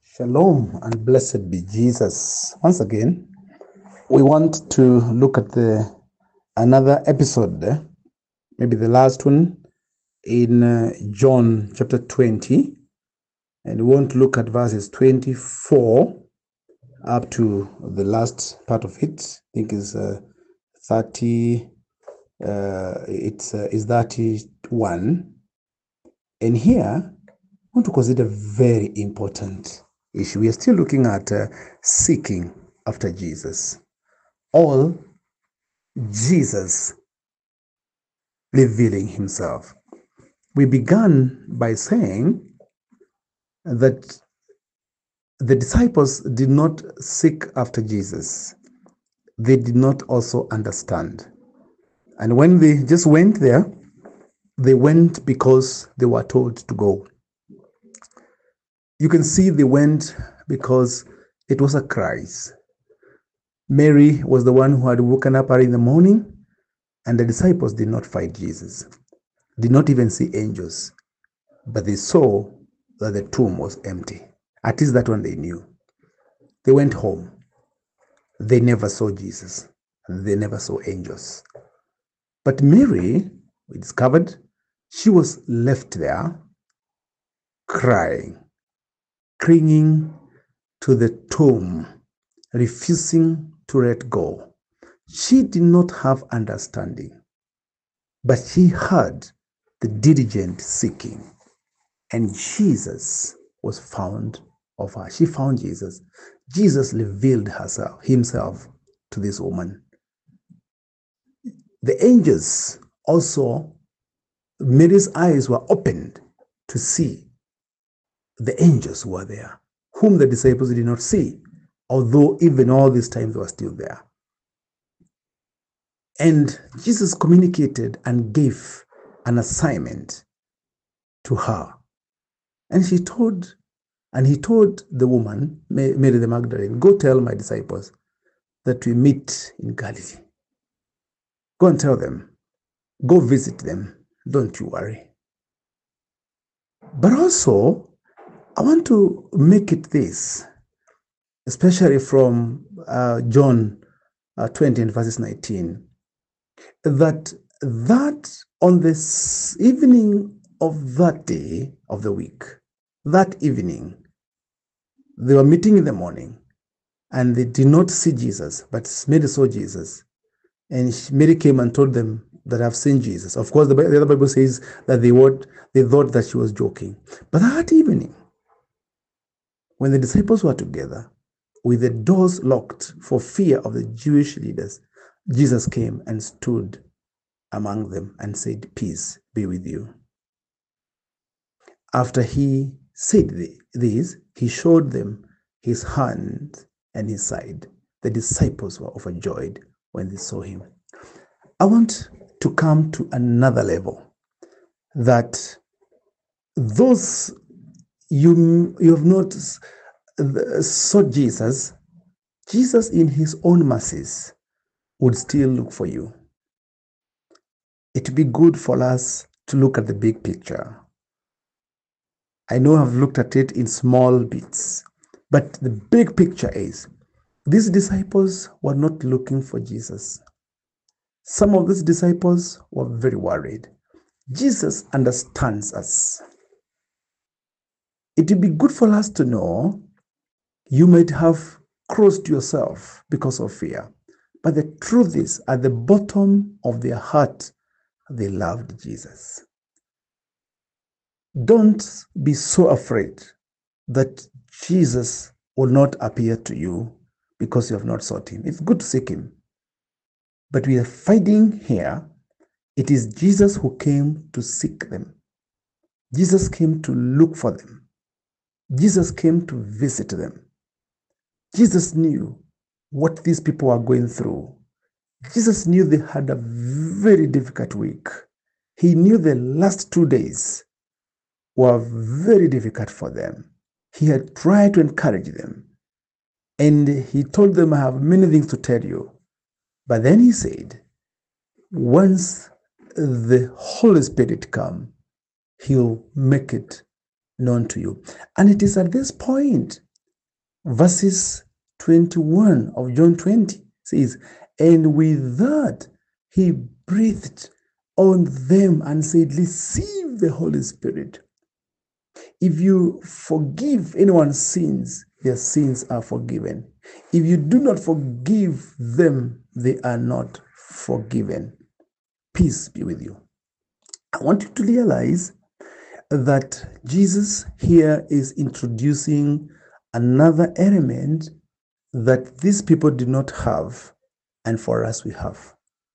Shalom and blessed be Jesus. Once again, we want to look at another episode, maybe the last one in John chapter 20, and we want to look at verses 24 up to the last part of it. I think is 30. Is 31, and here I want to consider a very important issue. We are still looking at seeking after Jesus. All Jesus revealing himself. We began by saying that the disciples did not seek after Jesus. They did not also understand. And when they just went there, they went because they were told to go. You can see they went because it was a crisis. Mary was the one who had woken up early in the morning, and the disciples did not find Jesus, did not even see angels, but they saw that the tomb was empty. At least that one they knew. They went home. They never saw Jesus. They never saw angels. But Mary, we discovered, she was left there crying, clinging to the tomb, refusing to let go. She did not have understanding, but she had the diligent seeking, and Jesus was found of her. She found Jesus. Jesus revealed himself to this woman. The angels also, Mary's eyes were opened to see the angels who were there, whom the disciples did not see, although even all this time they were still there. And Jesus communicated and gave an assignment to her. And he told the woman, Mary the Magdalene, go tell my disciples that we meet in Galilee. Go and tell them. Go visit them. Don't you worry. But also, I want to make it this, especially from John 20 and verses 19, that on this evening of that day of the week, that evening, they were meeting in the morning, and they did not see Jesus, but Mary saw Jesus. And Mary came and told them that I've seen Jesus. Of course, the other Bible says that they thought that she was joking. But that evening, when the disciples were together, with the doors locked for fear of the Jewish leaders, Jesus came and stood among them and said, peace be with you. After he said this, he showed them his hand and his side. The disciples were overjoyed when they saw him. I want to come to another level, that those you have not sought Jesus in his own mercies would still look for you. It would be good for us to look at the big picture. I know I've looked at it in small bits, but the big picture is these disciples were not looking for Jesus. Some of these disciples were very worried. Jesus understands us. It would be good for us to know you might have crossed yourself because of fear, but the truth is, at the bottom of their heart, they loved Jesus. Don't be so afraid that Jesus will not appear to you because you have not sought him. It's good to seek him. But we are finding here, it is Jesus who came to seek them. Jesus came to look for them. Jesus came to visit them. Jesus knew what these people were going through. Jesus knew they had a very difficult week. He knew the last 2 days were very difficult for them. He had tried to encourage them. And he told them, I have many things to tell you. But then he said, once the Holy Spirit comes, he'll make it known to you. And it is at this point Verses 21 of John 20 says, and with that he breathed on them and said, receive the Holy Spirit. If you forgive anyone's sins, their sins are forgiven. If you do not forgive them, they are not forgiven. Peace be with you. I want you to realize that Jesus here is introducing another element that these people did not have, and for us we have.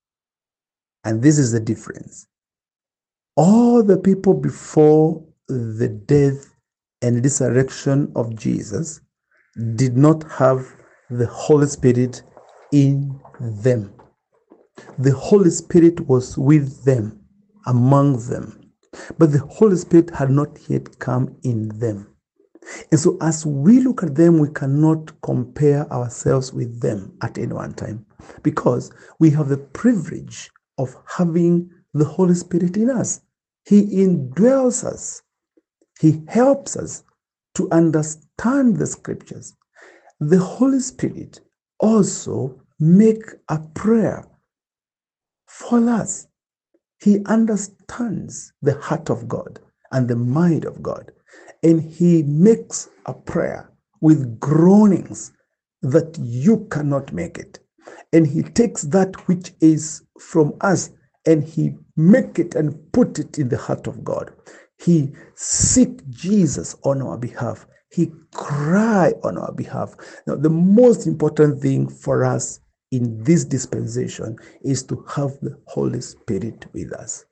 And this is the difference. All the people before the death and resurrection of Jesus did not have the Holy Spirit in them. The Holy Spirit was with them, among them, but the Holy Spirit had not yet come in them. And so as we look at them, we cannot compare ourselves with them at any one time, because we have the privilege of having the Holy Spirit in us. He indwells us. He helps us to understand the scriptures. The Holy Spirit also makes a prayer for us. He understands the heart of God and the mind of God, and he makes a prayer with groanings that you cannot make it. And he takes that which is from us and he make it and put it in the heart of God. He seek Jesus on our behalf. He cry on our behalf. Now, the most important thing for us in this dispensation is to have the Holy Spirit with us.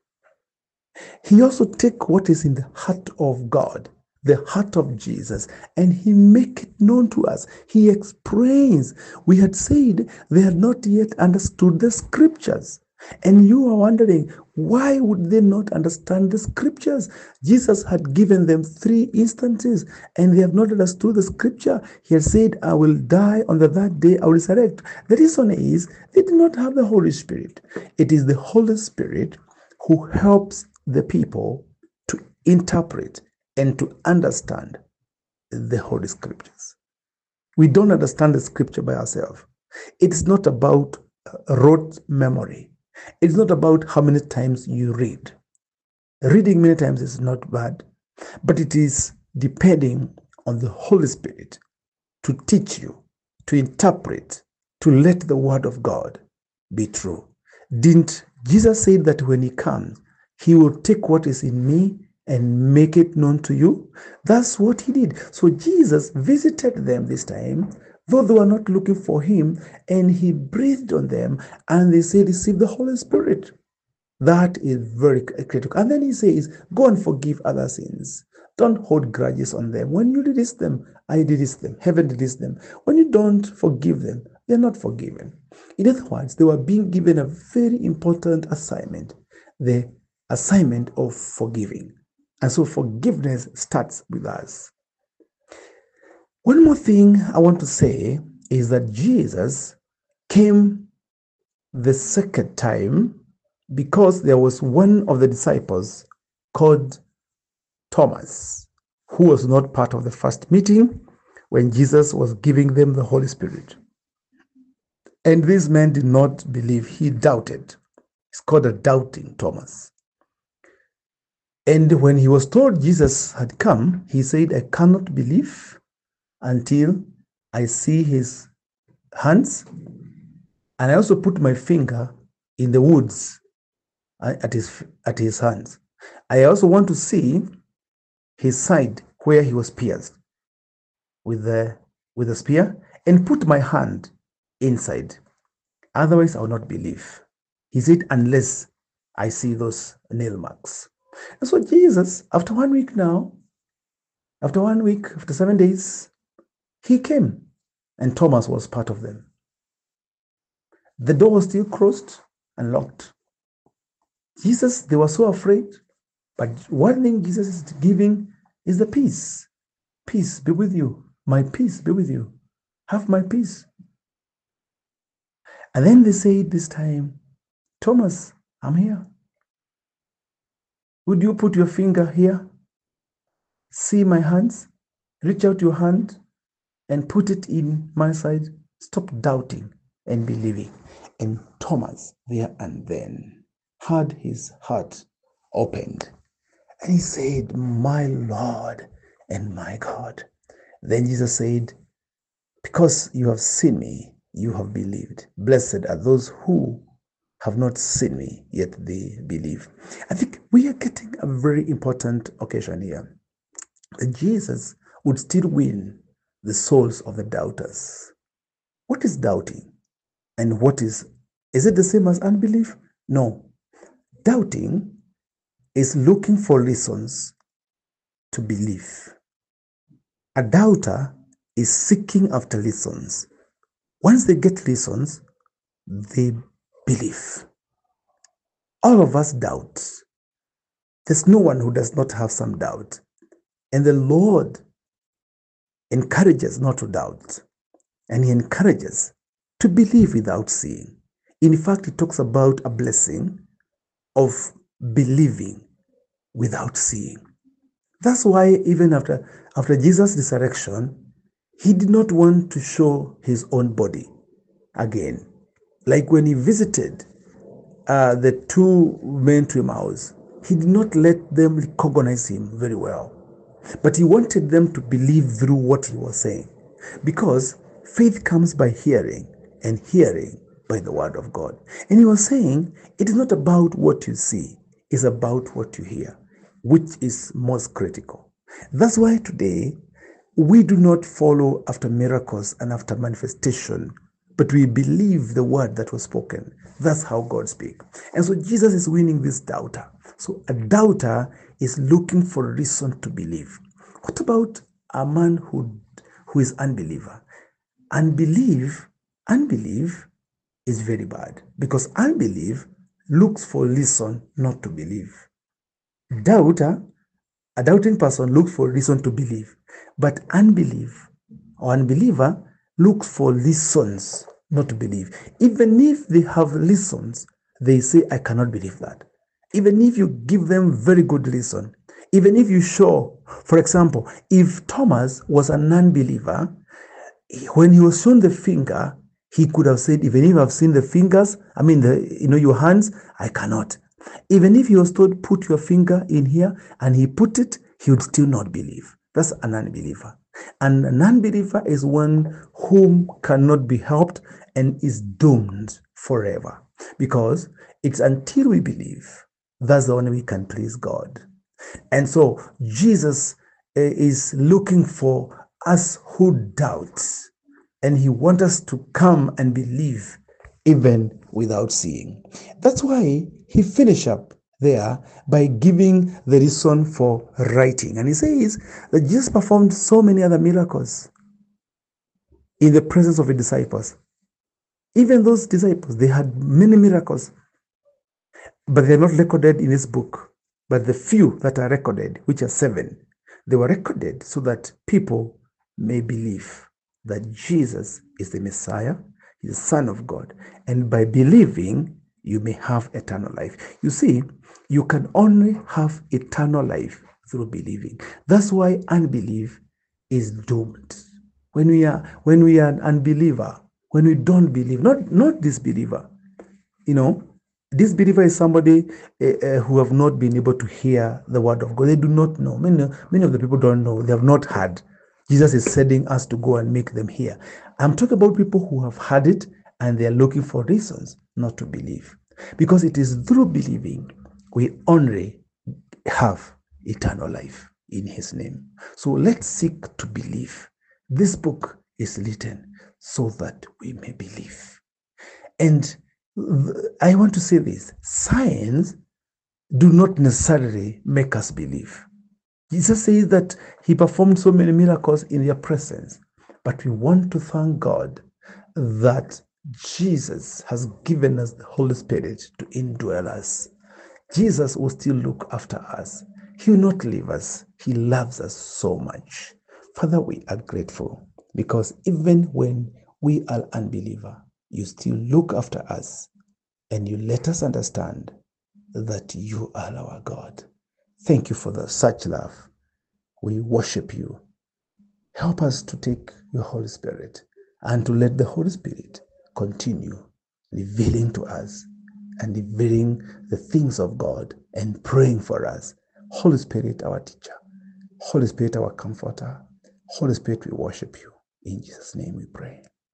He also take what is in the heart of God, the heart of Jesus, and he make it known to us. He explains. We had said they had not yet understood the scriptures. And you are wondering, why would they not understand the scriptures? Jesus had given them 3 instances and they have not understood the scripture. He had said, I will die on the third day, I will resurrect. The reason is they did not have the Holy Spirit. It is the Holy Spirit who helps the people to interpret and to understand the Holy Scriptures. We don't understand the scripture by ourselves. It's not about rote memory. It's not about how many times you read. Reading many times is not bad, but it is depending on the Holy Spirit to teach you, to interpret, to let the word of God be true. Didn't Jesus say that when he comes, he will take what is in me and make it known to you? That's what he did. So Jesus visited them this time, though they were not looking for him, and he breathed on them, and they said, receive the Holy Spirit. That is very critical. And then he says, go and forgive other sins. Don't hold grudges on them. When you release them, I release them. Heaven release them. When you don't forgive them, they're not forgiven. In other words, they were being given a very important assignment, the assignment of forgiving. And so forgiveness starts with us. One more thing I want to say is that Jesus came the second time because there was one of the disciples called Thomas, who was not part of the first meeting when Jesus was giving them the Holy Spirit. And this man did not believe, he doubted. It's called a doubting Thomas. And when he was told Jesus had come, he said, I cannot believe until I see his hands, and I also put my finger in the wounds at his hands. I also want to see his side where he was pierced with the spear, and put my hand inside. Otherwise, I will not believe. He said, unless I see those nail marks. And so Jesus, after 1 week now, after 7 days, he came, and Thomas was part of them. The door was still closed and locked. Jesus, they were so afraid, but one thing Jesus is giving is the peace. Peace be with you. My peace be with you. Have my peace. And then they said this time, Thomas, I'm here. Would you put your finger here? See my hands? Reach out your hand and put it in my side. Stop doubting and believing. And Thomas, there and then, had his heart opened. And he said, my Lord and my God. Then Jesus said, because you have seen me, you have believed. Blessed are those who have not seen me, yet they believe. I think we are getting a very important occasion here. That Jesus would still win the souls of the doubters. What is doubting? And what is it the same as unbelief? No. Doubting is looking for reasons to believe. A doubter is seeking after reasons. Once they get reasons, they believe. All of us doubt. There's no one who does not have some doubt. And the Lord encourages not to doubt. And He encourages to believe without seeing. In fact, He talks about a blessing of believing without seeing. That's why even after Jesus' resurrection, He did not want to show His own body again. Like when He visited the two men to Emmaus, He did not let them recognize Him very well. But He wanted them to believe through what He was saying. Because faith comes by hearing, and hearing by the word of God. And He was saying, it is not about what you see, it's about what you hear, which is most critical. That's why today, we do not follow after miracles and after manifestation, but we believe the word that was spoken. That's how God speaks. And so Jesus is winning this doubter. So a doubter is looking for a reason to believe. What about a man who is unbeliever? Unbelief is very bad, because unbelief looks for reason not to believe. A doubting person looks for reason to believe, but unbelief or unbeliever looks for reasons not to believe. Even if they have reasons, they say, I cannot believe that. Even if you give them very good reason, even if you show, for example, if Thomas was a non-believer, when he was shown the finger, he could have said, even if I've seen the fingers, your hands, I cannot. Even if he was told, put your finger in here, and he put it, he would still not believe. That's an unbeliever. And a non-believer is one whom cannot be helped and is doomed forever. Because it's until we believe, that's the only way we can please God. And so Jesus is looking for us who doubt, and He wants us to come and believe even without seeing. That's why He finished up there by giving the reason for writing. And He says that Jesus performed so many other miracles in the presence of the disciples. Even those disciples, they had many miracles, but they're not recorded in this book. But the few that are recorded, which are 7, they were recorded so that people may believe that Jesus is the Messiah, He's the Son of God. And by believing, you may have eternal life. You see, you can only have eternal life through believing. That's why unbelief is doomed. When we are an unbeliever, when we don't believe, not disbeliever, disbeliever is somebody who have not been able to hear the word of God. They do not know. Many of the people don't know. They have not heard. Jesus is sending us to go and make them hear. I'm talking about people who have heard it and they are looking for reasons not to believe. Because it is through believing we only have eternal life in His name. So let's seek to believe. This book is written so that we may believe. And I want to say this, signs do not necessarily make us believe. Jesus says that He performed so many miracles in their presence, but we want to thank God that Jesus has given us the Holy Spirit to indwell us. Jesus will still look after us. He will not leave us. He loves us so much. Father, we are grateful because even when we are unbeliever, you still look after us and you let us understand that you are our God. Thank you for such love. We worship you Help us to take your Holy Spirit and to let the Holy Spirit continue revealing to us and revealing the things of God and praying for us. Holy Spirit, our teacher. Holy Spirit, our comforter. Holy Spirit, we worship you. In Jesus' name we pray.